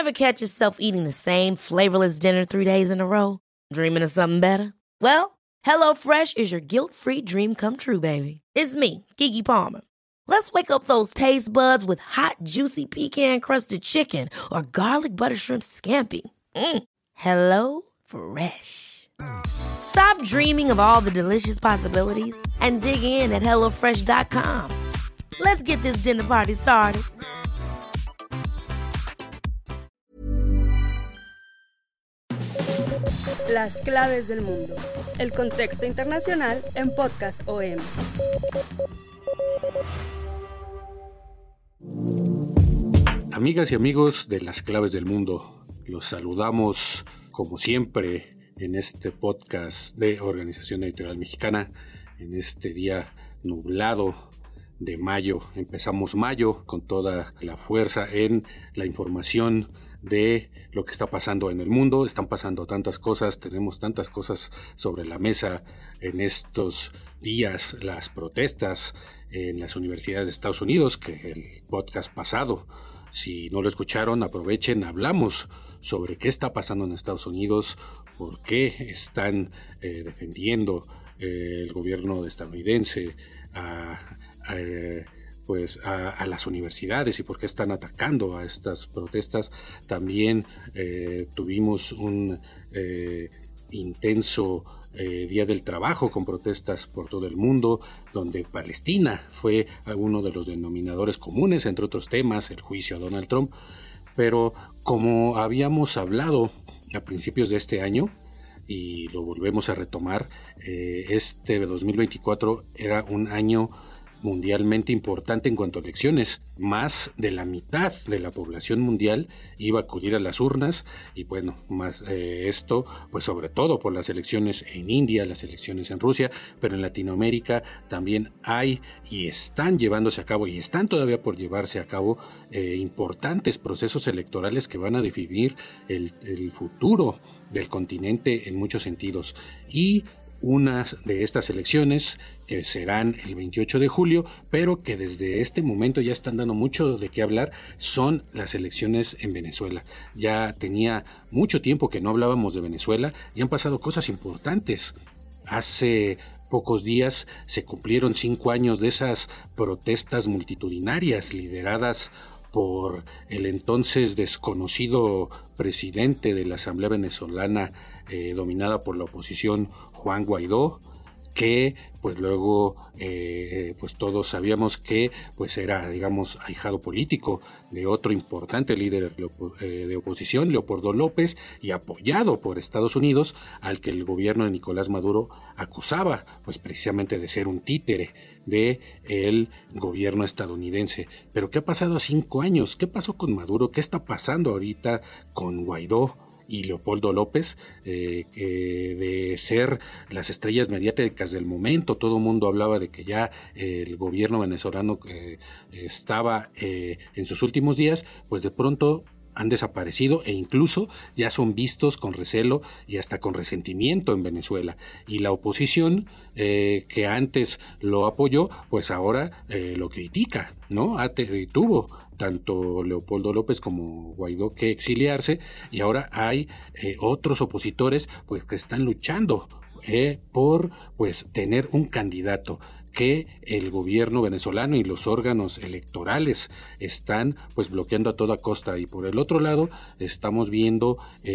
Ever catch yourself eating the same flavorless dinner 3 days in a row? Dreaming of something better? Well, HelloFresh is your guilt-free dream come true, baby. It's me, Keke Palmer. Let's wake up those taste buds with hot, juicy pecan-crusted chicken or garlic butter shrimp scampi. Hello Fresh. Stop dreaming of all the delicious possibilities and dig in at HelloFresh.com. Let's get this dinner party started. Las claves del mundo. El contexto internacional en Podcast OM. Amigas y amigos de Las Claves del Mundo, los saludamos como siempre en este podcast de Organización Editorial Mexicana, en este día nublado de mayo. Empezamos mayo con toda la fuerza en la información de lo que está pasando en el mundo. Están pasando tantas cosas, tenemos tantas cosas sobre la mesa en estos días, las protestas en las universidades de Estados Unidos, que el podcast pasado, si no lo escucharon, aprovechen, hablamos sobre qué está pasando en Estados Unidos, por qué están defendiendo el gobierno estadounidense a las universidades y por qué están atacando a estas protestas. También tuvimos un intenso Día del Trabajo con protestas por todo el mundo, donde Palestina fue uno de los denominadores comunes, entre otros temas, el juicio a Donald Trump. Pero como habíamos hablado a principios de este año, y lo volvemos a retomar, este 2024 era un año mundialmente importante en cuanto a elecciones. Más de la mitad de la población mundial iba a acudir a las urnas y bueno, más esto pues sobre todo por las elecciones en India, las elecciones en Rusia, pero en Latinoamérica también hay y están llevándose a cabo y están todavía por llevarse a cabo importantes procesos electorales que van a definir el futuro del continente en muchos sentidos. Y unas de estas elecciones que serán el 28 de julio, pero que desde este momento ya están dando mucho de qué hablar, son las elecciones en Venezuela. Ya tenía mucho tiempo que no hablábamos de Venezuela y han pasado cosas importantes. Hace pocos días se cumplieron 5 años de esas protestas multitudinarias lideradas por el entonces desconocido presidente de la Asamblea Venezolana, dominada por la oposición, Juan Guaidó, que pues luego pues todos sabíamos que pues era, digamos, ahijado político de otro importante líder de oposición, Leopoldo López, y apoyado por Estados Unidos, al que el gobierno de Nicolás Maduro acusaba pues precisamente de ser un títere de el gobierno estadounidense. Pero ¿qué ha pasado a 5 años? ¿Qué pasó con Maduro? ¿Qué está pasando ahorita con Guaidó y Leopoldo López, de ser las estrellas mediáticas del momento? Todo el mundo hablaba de que ya el gobierno venezolano estaba en sus últimos días, pues de pronto han desaparecido e incluso ya son vistos con recelo y hasta con resentimiento en Venezuela. Y la oposición que antes lo apoyó, pues ahora lo critica, ¿no? Tuvo tanto Leopoldo López como Guaidó que exiliarse y ahora hay otros opositores pues que están luchando por pues tener un candidato que el gobierno venezolano y los órganos electorales están pues bloqueando a toda costa. Y por el otro lado estamos viendo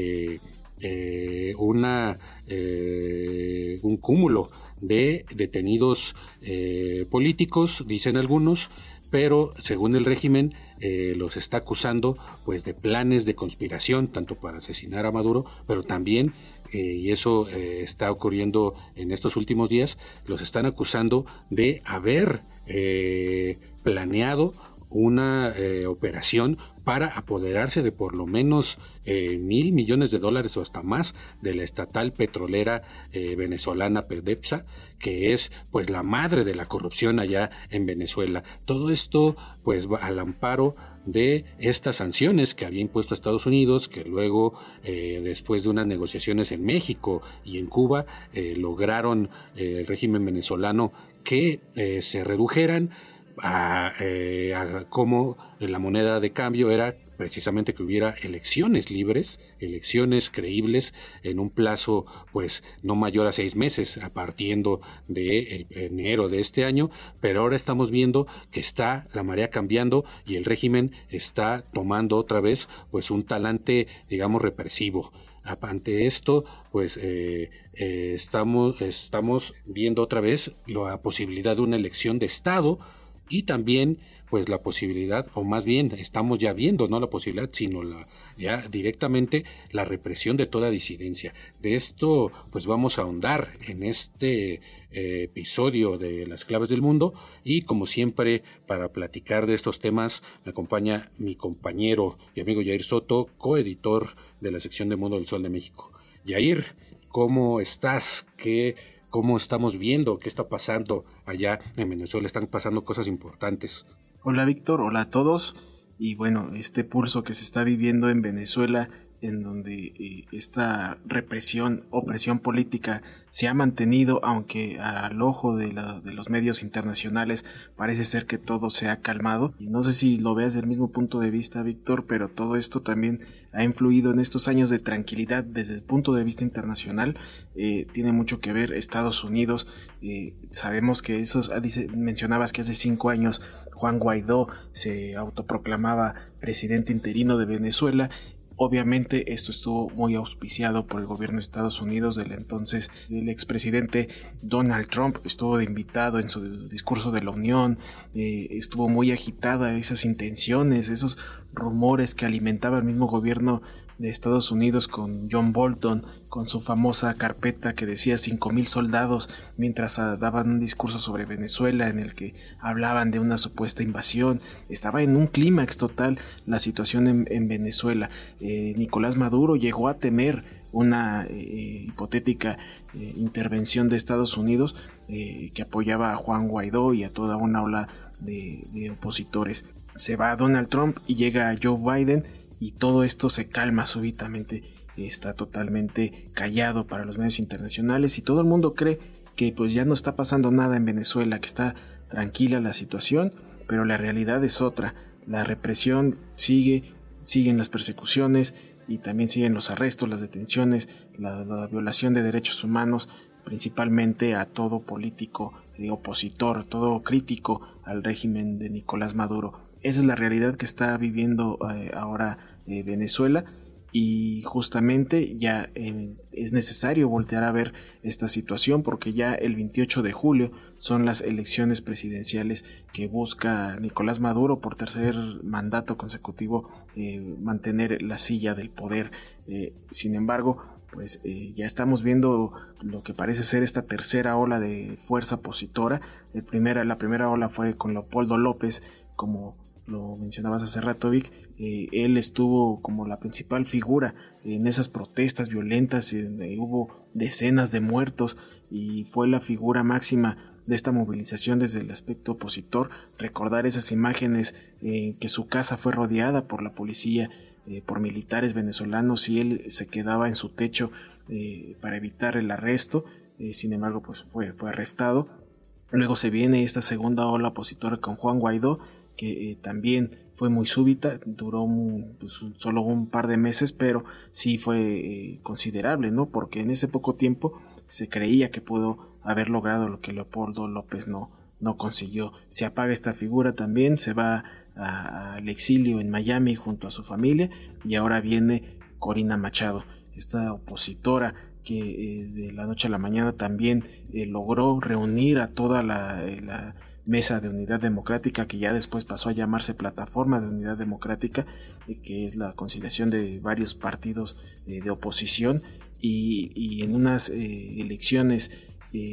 un cúmulo de detenidos políticos, dicen algunos, pero según el régimen los está acusando pues de planes de conspiración, tanto para asesinar a Maduro, pero también, y eso está ocurriendo en estos últimos días, los están acusando de haber planeado una operación para apoderarse de por lo menos $1,000 millones o hasta más de la estatal petrolera venezolana PDVSA, que es pues la madre de la corrupción allá en Venezuela. Todo esto pues va al amparo de estas sanciones que había impuesto Estados Unidos, que luego después de unas negociaciones en México y en Cuba lograron el régimen venezolano que se redujeran a cómo la moneda de cambio era precisamente que hubiera elecciones libres, elecciones creíbles en un plazo pues no mayor a 6 meses, a partiendo de enero de este año, pero ahora estamos viendo que está la marea cambiando y el régimen está tomando otra vez pues un talante, digamos, represivo. Ante esto, pues estamos viendo otra vez la posibilidad de una elección de Estado y también pues la posibilidad, o más bien estamos ya viendo, no la posibilidad, sino ya directamente la represión de toda disidencia. De esto pues vamos a ahondar en este episodio de Las Claves del Mundo, y como siempre, para platicar de estos temas me acompaña mi compañero y amigo Yair Soto, coeditor de la sección de Mundo del Sol de México. Yair, ¿cómo estás? ¿Cómo estamos viendo? ¿Qué está pasando allá en Venezuela? Están pasando cosas importantes. Hola Víctor, hola a todos. Y bueno, este pulso que se está viviendo en Venezuela, en donde esta represión, opresión política se ha mantenido, aunque al ojo de los medios internacionales parece ser que todo se ha calmado. Y no sé si lo veas del mismo punto de vista, Víctor, pero todo esto también ha influido en estos años de tranquilidad desde el punto de vista internacional. Tiene mucho que ver Estados Unidos. Sabemos que mencionabas que hace 5 años Juan Guaidó se autoproclamaba presidente interino de Venezuela. Obviamente esto estuvo muy auspiciado por el gobierno de Estados Unidos del entonces el expresidente Donald Trump. Estuvo de invitado en su discurso de la Unión, estuvo muy agitada esas intenciones, esos rumores que alimentaba el mismo gobierno de Estados Unidos con John Bolton, con su famosa carpeta que decía 5,000 soldados, mientras daban un discurso sobre Venezuela en el que hablaban de una supuesta invasión. Estaba en un clímax total la situación en Venezuela. Nicolás Maduro llegó a temer una hipotética intervención de Estados Unidos que apoyaba a Juan Guaidó y a toda una ola de opositores. Se va Donald Trump y llega Joe Biden, y todo esto se calma súbitamente. Está totalmente callado para los medios internacionales y todo el mundo cree que pues ya no está pasando nada en Venezuela, que está tranquila la situación, pero la realidad es otra. La represión siguen las persecuciones y también siguen los arrestos, las detenciones, la violación de derechos humanos, principalmente a todo político opositor, todo crítico al régimen de Nicolás Maduro. Esa es la realidad que está viviendo ahora Venezuela, y justamente ya es necesario voltear a ver esta situación, porque ya el 28 de julio son las elecciones presidenciales que busca Nicolás Maduro por tercer mandato consecutivo mantener la silla del poder. Sin embargo, pues ya estamos viendo lo que parece ser esta tercera ola de fuerza opositora. La primera ola fue con Leopoldo López, como lo mencionabas hace rato, Vic. Él estuvo como la principal figura en esas protestas violentas donde hubo decenas de muertos, y fue la figura máxima de esta movilización desde el aspecto opositor. Recordar esas imágenes que su casa fue rodeada por la policía, por militares venezolanos, y él se quedaba en su techo para evitar el arresto. Sin embargo, pues fue arrestado. Luego se viene esta segunda ola opositora con Juan Guaidó, que también fue muy súbita, duró solo un par de meses, pero sí fue considerable, ¿no? Porque en ese poco tiempo se creía que pudo haber logrado lo que Leopoldo López no consiguió. Se apaga esta figura también, se va al exilio en Miami junto a su familia, y ahora viene Corina Machado, esta opositora que de la noche a la mañana también logró reunir a toda la Mesa de Unidad Democrática, que ya después pasó a llamarse Plataforma de Unidad Democrática, que es la conciliación de varios partidos de oposición, y en unas elecciones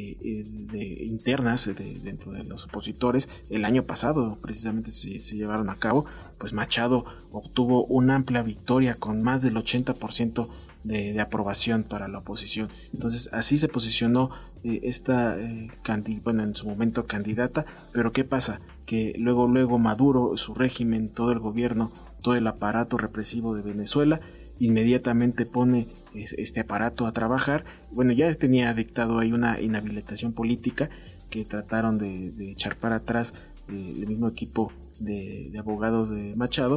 internas dentro de los opositores el año pasado precisamente se llevaron a cabo, pues Machado obtuvo una amplia victoria con más del 80% de aprobación para la oposición. Entonces así se posicionó esta en su momento candidata. Pero ¿qué pasa? Que luego Maduro, su régimen, todo el gobierno, todo el aparato represivo de Venezuela inmediatamente pone este aparato a trabajar. Bueno, ya tenía dictado ahí una inhabilitación política que trataron de echar para atrás el mismo equipo de abogados de Machado,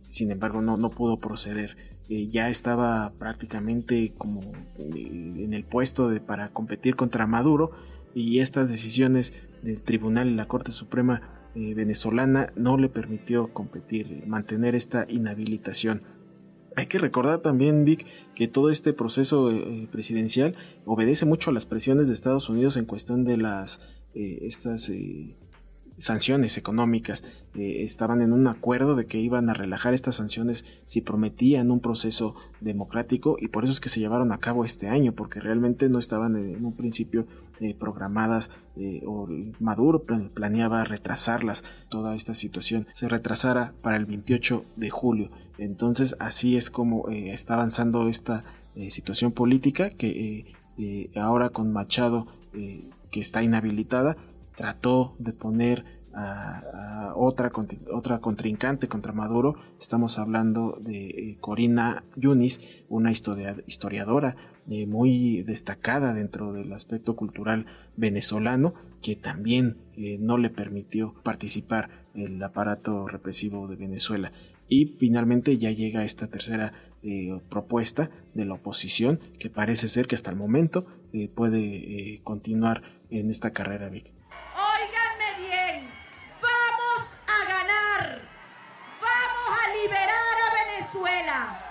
sin embargo no pudo proceder. Ya estaba prácticamente como en el puesto para competir contra Maduro, y estas decisiones del Tribunal y la Corte Suprema venezolana no le permitió competir, mantener esta inhabilitación. Hay que recordar también, Vic, que todo este proceso presidencial obedece mucho a las presiones de Estados Unidos en cuestión de estas sanciones económicas. Estaban en un acuerdo de que iban a relajar estas sanciones si prometían un proceso democrático, y por eso es que se llevaron a cabo este año, porque realmente no estaban en un principio programadas, o Maduro planeaba retrasarlas. Toda esta situación se retrasara para el 28 de julio. Entonces así es como está avanzando esta situación política, que ahora con Machado, que está inhabilitada, trató de poner a otra contrincante contra Maduro. Estamos hablando de Corina Yunis, una historiadora muy destacada dentro del aspecto cultural venezolano, que también no le permitió participar en el aparato represivo de Venezuela. Y finalmente ya llega esta tercera propuesta de la oposición, que parece ser que hasta el momento puede continuar en esta carrera, Vic. Óiganme bien, vamos a ganar, vamos a liberar a Venezuela.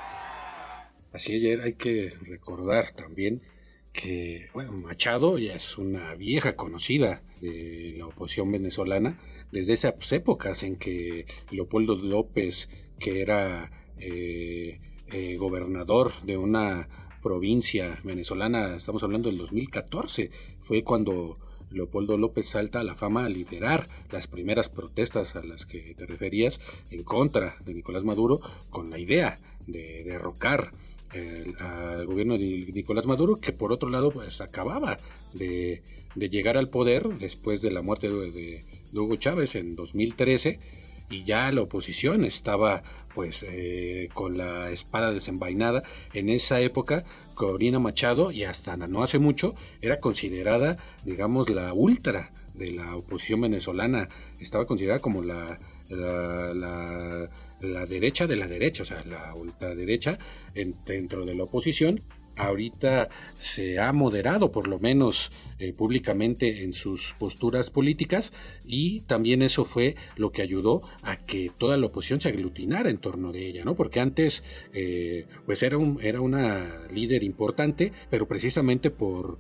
Así ayer hay que recordar también que Machado ya es una vieja conocida de la oposición venezolana desde esas épocas en que Leopoldo López, que era gobernador de una provincia venezolana, estamos hablando del 2014, fue cuando Leopoldo López salta a la fama a liderar las primeras protestas a las que te referías en contra de Nicolás Maduro, con la idea de derrocar al gobierno de Nicolás Maduro, que por otro lado pues acababa de llegar al poder después de la muerte de Hugo Chávez en 2013, y ya la oposición estaba pues con la espada desenvainada. En esa época Corina Machado, y hasta no hace mucho, era considerada, digamos, la ultra de la oposición venezolana. Estaba considerada como la derecha de la derecha, o sea, la ultraderecha dentro de la oposición. Ahorita se ha moderado, por lo menos públicamente, en sus posturas políticas, y también eso fue lo que ayudó a que toda la oposición se aglutinara en torno de ella, ¿no? Porque antes pues era una líder importante, pero precisamente por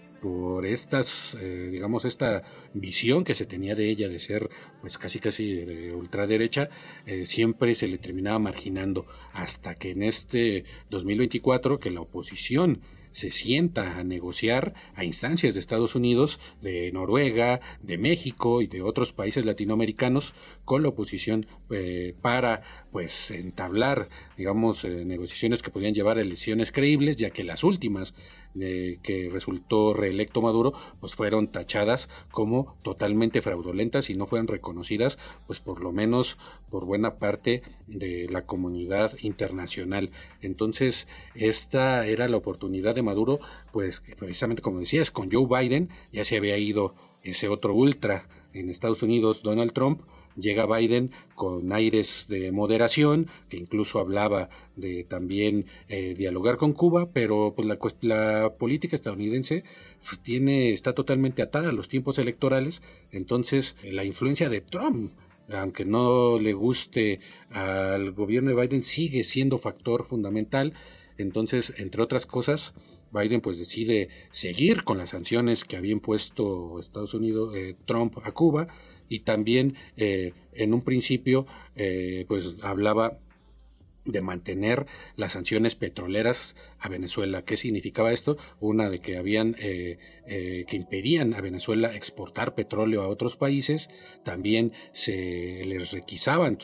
estas, digamos, esta visión que se tenía de ella de ser pues casi de ultraderecha, siempre se le terminaba marginando, hasta que en este 2024, que la oposición se sienta a negociar a instancias de Estados Unidos, de Noruega, de México y de otros países latinoamericanos con la oposición para pues entablar, digamos, negociaciones que podían llevar a elecciones creíbles, ya que las últimas que resultó reelecto Maduro pues fueron tachadas como totalmente fraudulentas y no fueron reconocidas pues por lo menos por buena parte de la comunidad internacional. Entonces esta era la oportunidad de Maduro, pues precisamente como decías, con Joe Biden ya se había ido ese otro ultra en Estados Unidos, Donald Trump. Llega Biden con aires de moderación, que incluso hablaba de también dialogar con Cuba, pero pues la política estadounidense está totalmente atada a los tiempos electorales. Entonces la influencia de Trump, aunque no le guste al gobierno de Biden, sigue siendo factor fundamental. Entonces, entre otras cosas, Biden pues decide seguir con las sanciones que había impuesto Estados Unidos, Trump a Cuba, y también en un principio pues hablaba de mantener las sanciones petroleras a Venezuela. ¿Qué significaba esto? Una de que habían que impedían a Venezuela exportar petróleo a otros países. También se les requisaban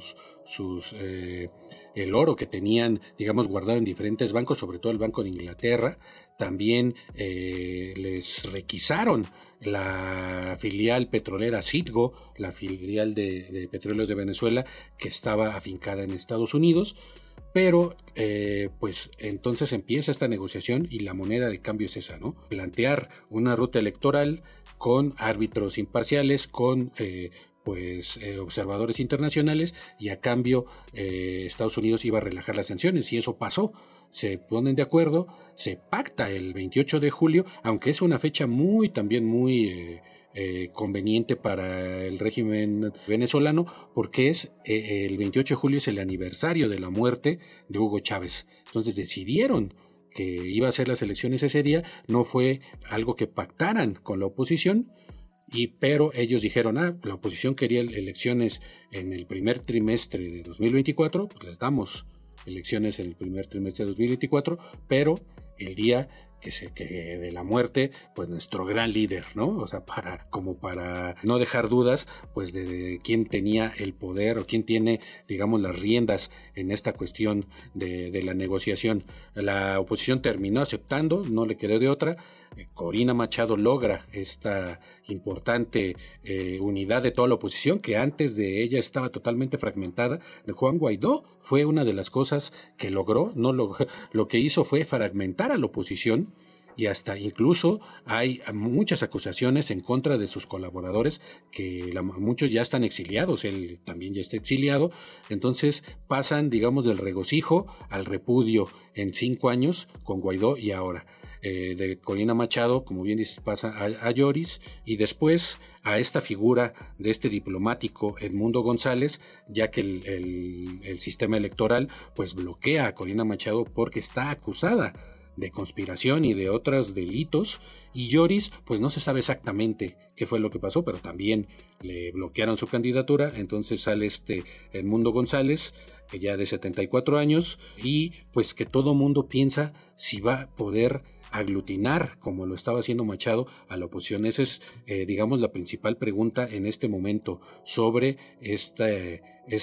el oro que tenían, digamos, guardado en diferentes bancos, sobre todo el Banco de Inglaterra. También les requisaron la filial petrolera Citgo, la filial de Petróleos de Venezuela, que estaba afincada en Estados Unidos. Pero pues entonces empieza esta negociación y la moneda de cambio es esa, ¿no? Plantear una ruta electoral con árbitros imparciales, con observadores internacionales, y a cambio Estados Unidos iba a relajar las sanciones, y eso pasó. Se ponen de acuerdo, se pacta el 28 de julio, aunque es una fecha muy conveniente para el régimen venezolano, porque el 28 de julio es el aniversario de la muerte de Hugo Chávez. Entonces decidieron que iba a ser las elecciones ese día. No fue algo que pactaran con la oposición, pero ellos dijeron, la oposición quería elecciones en el primer trimestre de 2024, pues les damos elecciones en el primer trimestre de 2024, pero el día que de la muerte, pues nuestro gran líder, ¿no? O sea, para no dejar dudas, pues de quién tenía el poder o quién tiene, digamos, las riendas en esta cuestión de la negociación. La oposición terminó aceptando, no le quedó de otra. Corina Machado logra esta importante unidad de toda la oposición, que antes de ella estaba totalmente fragmentada. De Juan Guaidó fue una de las cosas que logró, lo que hizo fue fragmentar a la oposición, y hasta incluso hay muchas acusaciones en contra de sus colaboradores, que muchos ya están exiliados, él también ya está exiliado. Entonces pasan, digamos, del regocijo al repudio en 5 años con Guaidó, y ahora de Corina Machado, como bien dices, pasa a Lloris, y después a esta figura de este diplomático Edmundo González, ya que el sistema electoral pues bloquea a Corina Machado porque está acusada de conspiración y de otros delitos, y Lloris pues no se sabe exactamente qué fue lo que pasó, pero también le bloquearon su candidatura. Entonces sale Edmundo González, que ya de 74 años, y pues que todo mundo piensa si va a poder aglutinar, como lo estaba haciendo Machado, a la oposición. Esa es, digamos, la principal pregunta en este momento sobre este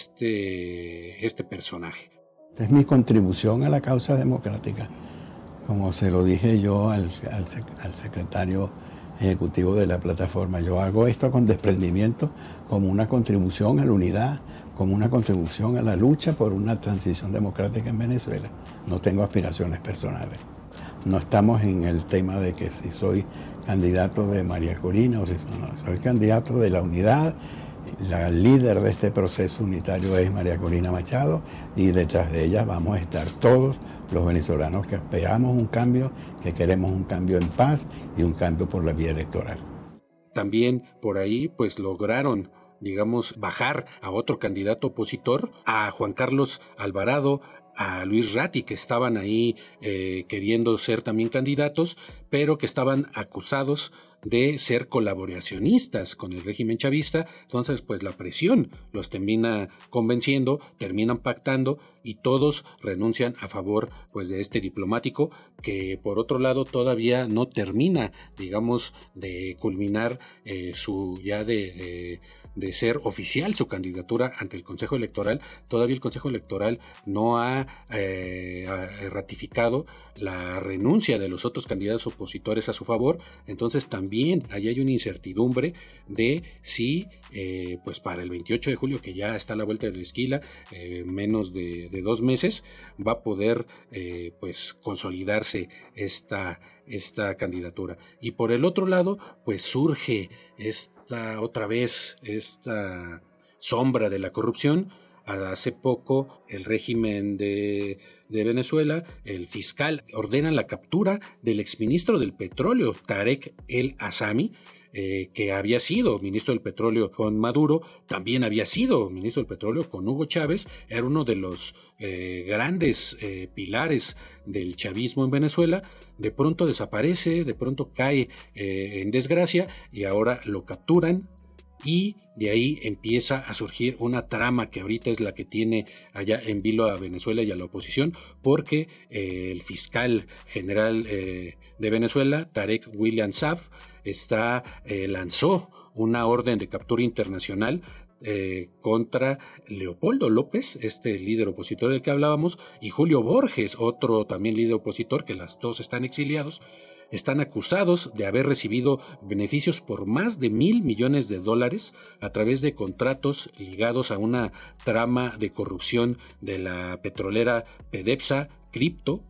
personaje. Es mi contribución a la causa democrática, como se lo dije yo al secretario ejecutivo de la plataforma. Yo hago esto con desprendimiento, como una contribución a la unidad, como una contribución a la lucha por una transición democrática en Venezuela. No tengo aspiraciones personales. No estamos en el tema de que si soy candidato de María Corina o si no, soy candidato de la unidad. La líder de este proceso unitario es María Corina Machado, y detrás de ella vamos a estar todos los venezolanos que esperamos un cambio, que queremos un cambio en paz y un cambio por la vía electoral. También por ahí pues lograron, digamos, bajar a otro candidato opositor, a Juan Carlos Alvarado, a Luis Ratti, que estaban ahí queriendo ser también candidatos, pero que estaban acusados de ser colaboracionistas con el régimen chavista. Entonces pues la presión los termina convenciendo, terminan pactando, y todos renuncian a favor pues de este diplomático, que por otro lado todavía no termina, digamos, de culminar de ser oficial su candidatura ante el Consejo Electoral. Todavía el Consejo Electoral no ha ratificado la renuncia de los otros candidatos opositores a su favor. Entonces también ahí hay una incertidumbre de si pues para el 28 de julio, que ya está a la vuelta de la esquina, menos de 2 meses, va a poder pues consolidarse esta candidatura. Y por el otro lado pues surge otra vez esta sombra de la corrupción. Hace poco el régimen de Venezuela, el fiscal, ordena la captura del exministro del petróleo, Tarek El Aissami, que había sido ministro del petróleo con Maduro, también había sido ministro del petróleo con Hugo Chávez. Era uno de los grandes pilares del chavismo en Venezuela. De pronto desaparece, de pronto cae en desgracia, y ahora lo capturan, y de ahí empieza a surgir una trama que ahorita es la que tiene allá en vilo a Venezuela y a la oposición, porque el fiscal general de Venezuela, Tarek William Saab, lanzó una orden de captura internacional contra Leopoldo López, este líder opositor del que hablábamos, y Julio Borges, otro también líder opositor, que los dos están exiliados. Están acusados de haber recibido beneficios por más de $1,000 millones a través de contratos ligados a una trama de corrupción de la petrolera PDVSA Cripto,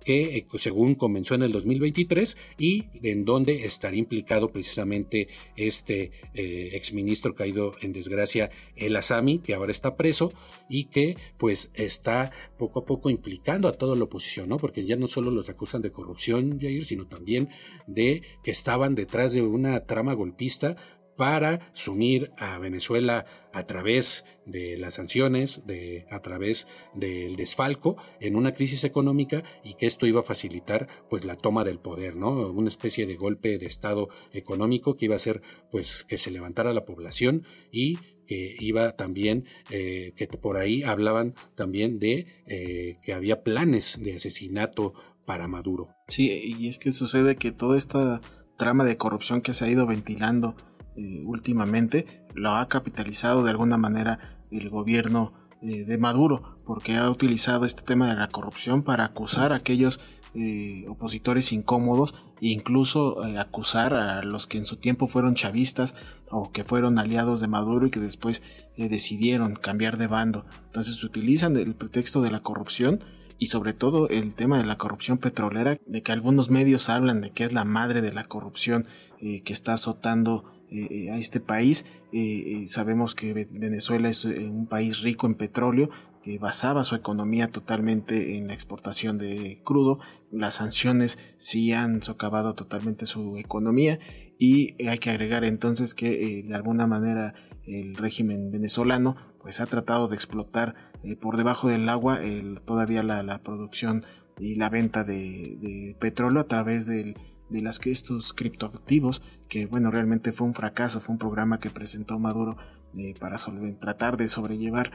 que según comenzó en el 2023 y en donde estaría implicado precisamente este exministro caído en desgracia, El Azami, que ahora está preso y que pues está poco a poco implicando a toda la oposición, ¿no? Porque ya no solo los acusan de corrupción, Jair, sino también de que estaban detrás de una trama golpista para sumir a Venezuela a través de las sanciones, a través del desfalco en una crisis económica, y que esto iba a facilitar pues la toma del poder, ¿no? Una especie de golpe de estado económico que iba a hacer pues que se levantara la población, y que iba también, que por ahí hablaban también de que había planes de asesinato para Maduro. Sí, y es que sucede que toda esta trama de corrupción que se ha ido ventilando últimamente lo ha capitalizado de alguna manera el gobierno de Maduro, porque ha utilizado este tema de la corrupción para acusar a aquellos opositores incómodos e incluso acusar a los que en su tiempo fueron chavistas o que fueron aliados de Maduro y que después decidieron cambiar de bando. Entonces utilizan el pretexto de la corrupción, y sobre todo el tema de la corrupción petrolera, de que algunos medios hablan de que es la madre de la corrupción que está azotando a este país. Sabemos que Venezuela es un país rico en petróleo, que basaba su economía totalmente en la exportación de crudo. Las sanciones sí han socavado totalmente su economía, y hay que agregar entonces que de alguna manera el régimen venezolano pues ha tratado de explotar por debajo del agua todavía la producción y la venta de petróleo a través de estos criptoactivos, que bueno, realmente fue un fracaso, fue un programa que presentó Maduro para tratar de sobrellevar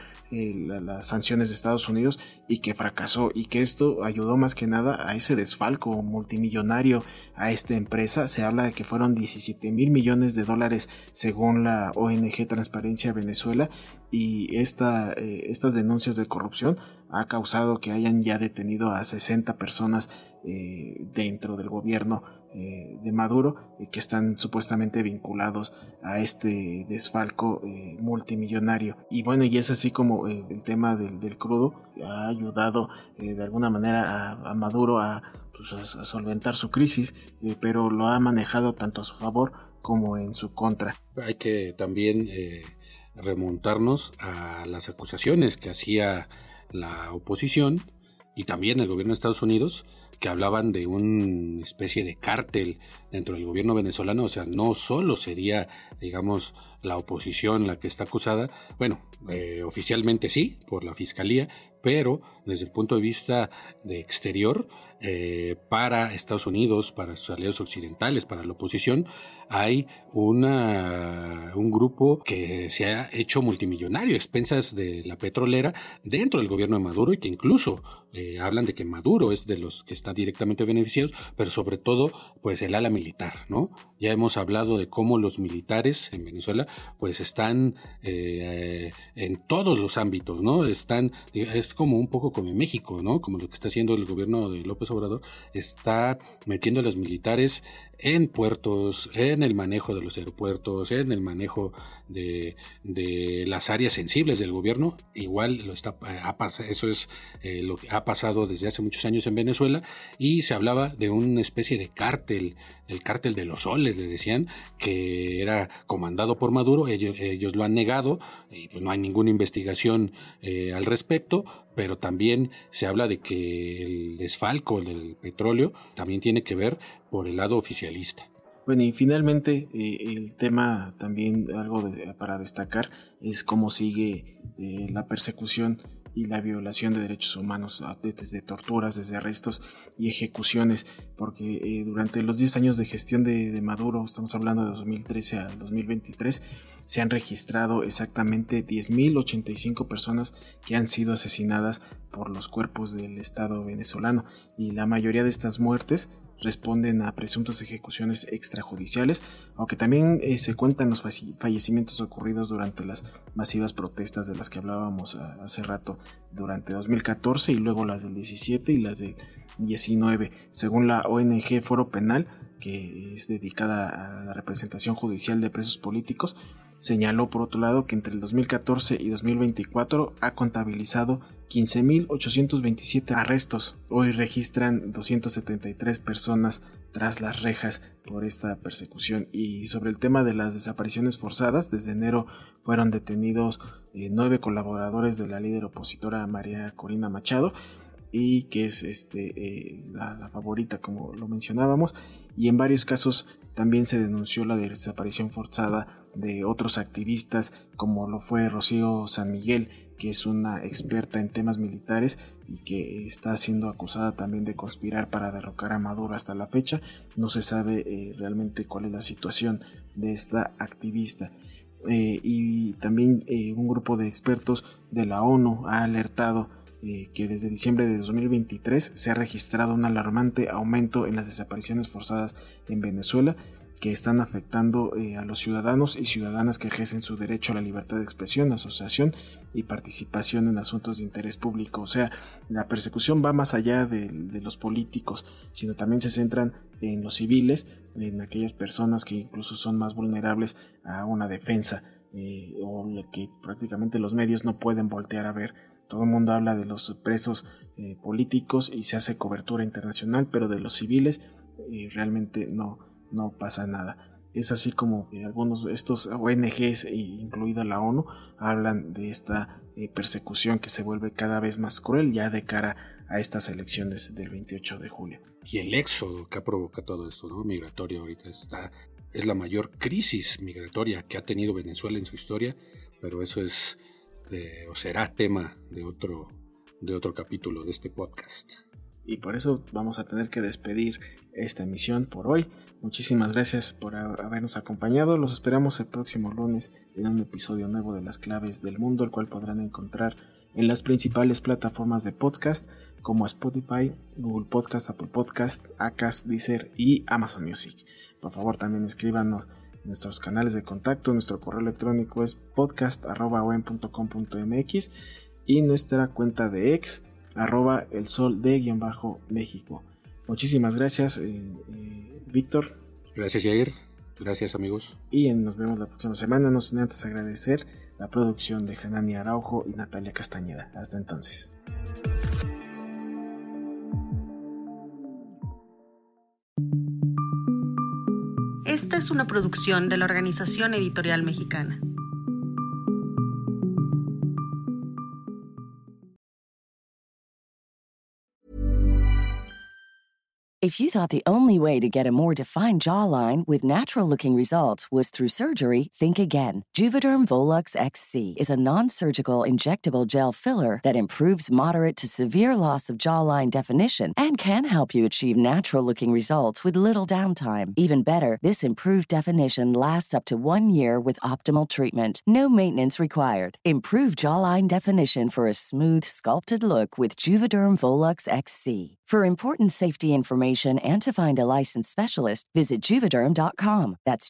las sanciones de Estados Unidos, y que fracasó, y que esto ayudó más que nada a ese desfalco multimillonario a esta empresa. Se habla de que fueron 17,000 millones de dólares según la ONG Transparencia Venezuela, y estas denuncias de corrupción ha causado que hayan ya detenido a 60 personas dentro del gobierno de Maduro, que están supuestamente vinculados a este desfalco multimillonario. Y bueno, y es así como el tema del crudo ha ayudado de alguna manera a Maduro a solventar su crisis, pero lo ha manejado tanto a su favor como en su contra. Hay que también remontarnos a las acusaciones que hacía la oposición y también el gobierno de Estados Unidos, que hablaban de una especie de cártel dentro del gobierno venezolano. O sea, no solo sería, digamos, la oposición la que está acusada, bueno, oficialmente sí, por la fiscalía, pero desde el punto de vista de exterior, para Estados Unidos, para sus aliados occidentales, para la oposición, hay un grupo que se ha hecho multimillonario a expensas de la petrolera dentro del gobierno de Maduro, y que incluso hablan de que Maduro es de los que están directamente beneficiados, pero sobre todo pues el ala militar, ¿no? Ya hemos hablado de cómo los militares en Venezuela pues están en todos los ámbitos, ¿no? Es como un poco como en México, ¿no? Como lo que está haciendo el gobierno de López Obrador, está metiendo a los militares en puertos, en el manejo de los aeropuertos, en el manejo de las áreas sensibles del gobierno. Igual eso es lo que ha pasado desde hace muchos años en Venezuela, y se hablaba de una especie de cártel, el cártel de los soles, le decían, que era comandado por Maduro. Ellos lo han negado, y pues no hay ninguna investigación al respecto, pero también se habla de que el desfalco del petróleo también tiene que ver por el lado oficialista. Bueno, y finalmente el tema también, algo para destacar, es cómo sigue la persecución y la violación de derechos humanos, desde torturas, desde arrestos y ejecuciones, porque durante los 10 años de gestión de Maduro, estamos hablando de 2013 al 2023, se han registrado exactamente 10.085 personas que han sido asesinadas por los cuerpos del Estado venezolano, y la mayoría de estas muertes responden a presuntas ejecuciones extrajudiciales, aunque también se cuentan los fallecimientos ocurridos durante las masivas protestas de las que hablábamos hace rato, durante 2014 y luego las del 17 y las del 19. Según la ONG Foro Penal, que es dedicada a la representación judicial de presos políticos, Señaló, por otro lado, que entre el 2014 y 2024 ha contabilizado 15.827 arrestos. Hoy registran 273 personas tras las rejas por esta persecución. Y sobre el tema de las desapariciones forzadas, desde enero fueron detenidos 9 colaboradores de la líder opositora María Corina Machado, y que es la favorita, como lo mencionábamos, y en varios casos también se denunció la desaparición forzada de otros activistas, como lo fue Rocío San Miguel, que es una experta en temas militares y que está siendo acusada también de conspirar para derrocar a Maduro. Hasta la fecha no se sabe realmente cuál es la situación de esta activista. Y también un grupo de expertos de la ONU ha alertado que desde diciembre de 2023 se ha registrado un alarmante aumento en las desapariciones forzadas en Venezuela, que están afectando a los ciudadanos y ciudadanas que ejercen su derecho a la libertad de expresión, asociación y participación en asuntos de interés público. O sea, la persecución va más allá de los políticos, sino también se centran en los civiles, en aquellas personas que incluso son más vulnerables a una defensa, o que prácticamente los medios no pueden voltear a ver. Todo el mundo habla de los presos políticos y se hace cobertura internacional, pero de los civiles realmente no pasa nada. Es así como algunos de estos ONGs, incluida la ONU, hablan de esta persecución que se vuelve cada vez más cruel ya de cara a estas elecciones del 28 de julio. Y el éxodo que ha provocado todo esto, ¿no? Migratorio ahorita es la mayor crisis migratoria que ha tenido Venezuela en su historia, pero eso es o será tema de otro capítulo de este podcast. Y por eso vamos a tener que despedir esta emisión por hoy. Muchísimas gracias por habernos acompañado. Los esperamos el próximo lunes en un episodio nuevo de Las Claves del Mundo, el cual podrán encontrar en las principales plataformas de podcast como Spotify, Google Podcast, Apple Podcast, Acast, Deezer y Amazon Music. Por favor, también escríbanos en nuestros canales de contacto. Nuestro correo electrónico es podcast@uen.com.mx y nuestra cuenta de ex @elsolde_México. Muchísimas gracias, Víctor. Gracias, Jair. Gracias, amigos. Y nos vemos la próxima semana. No sin antes agradecer la producción de Hanani Araujo y Natalia Castañeda. Hasta entonces. Esta es una producción de la Organización Editorial Mexicana. If you thought the only way to get a more defined jawline with natural-looking results was through surgery, think again. Juvederm Volux XC is a non-surgical injectable gel filler that improves moderate to severe loss of jawline definition and can help you achieve natural-looking results with little downtime. Even better, this improved definition lasts up to 1 year with optimal treatment. No maintenance required. Improve jawline definition for a smooth, sculpted look with Juvederm Volux XC. For important safety information and to find a licensed specialist, visit Juvederm.com. That's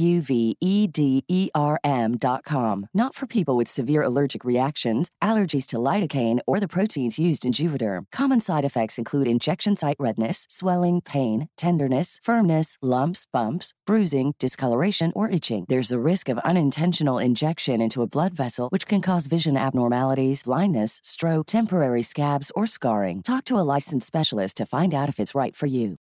JUVEDERM.com. Not for people with severe allergic reactions, allergies to lidocaine, or the proteins used in Juvederm. Common side effects include injection site redness, swelling, pain, tenderness, firmness, lumps, bumps, bruising, discoloration, or itching. There's a risk of unintentional injection into a blood vessel, which can cause vision abnormalities, blindness, stroke, temporary scabs, or scarring. Talk to a licensed specialist to find out if it's right for you.